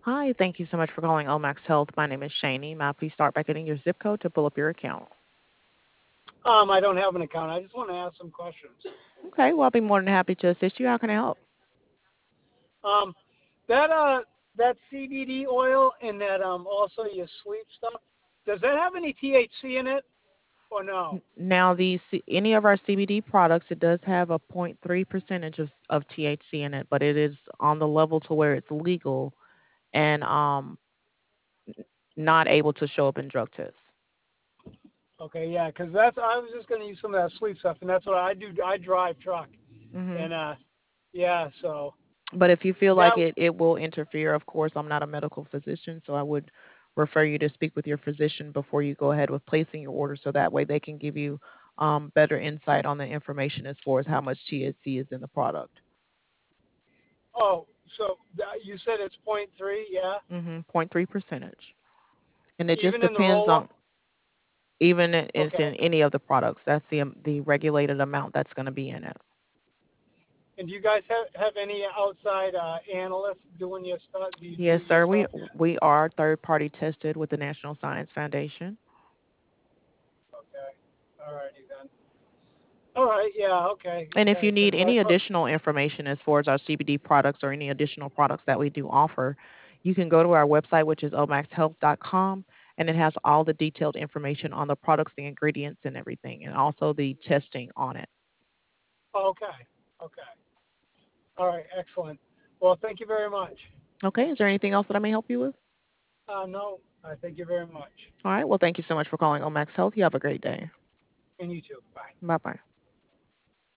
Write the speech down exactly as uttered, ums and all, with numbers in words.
Hi, thank you so much for calling Omax Health. My name is Shani. May I please start by getting your zip code to pull up your account? Um, I don't have an account. I just want to ask some questions. Okay, well, I'll be more than happy to assist you. How can I help? Um, that uh, that C B D oil and that um, also your sleep stuff. Does that have any T H C in it or no? N- Now, the C- any of our C B D products, it does have a zero point 0.3 percentage of, of T H C in it, but it is on the level to where it's legal and um not able to show up in drug tests. Okay, yeah, 'cause that's I was just gonna use some of that sleep stuff, and that's what I do. I drive truck, hmm and uh, yeah, so But if you feel that like it, it will interfere, of course, I'm not a medical physician, so I would refer you to speak with your physician before you go ahead with placing your order so that way they can give you um, better insight on the information as far as how much T H C is in the product. oh, so that, you said it's point three, yeah, Mm-hmm. zero point 0.3 percentage. And it just even in the depends roll up. on, even if it's Okay, in any of the products, that's the, um, the regulated amount that's going to be in it. and do you guys have have any outside uh, analysts doing your stuff? Do you do Yes, your sir. We stuff? we are third party tested with the National Science Foundation. Okay, all righty then. All right, yeah, okay, And if yeah, you need because I any pro- additional information as far as our C B D products or any additional products that we do offer, you can go to our website, which is omax health dot com, and it has all the detailed information on the products, the ingredients, and everything, and also the testing on it. okay, okay, all right, excellent. Well, thank you very much. Okay, is there anything else that I may help you with? Uh, no, uh, thank you very much, All right, well, thank you so much for calling Omax Health. You have a great day. and you too. Bye. Bye bye.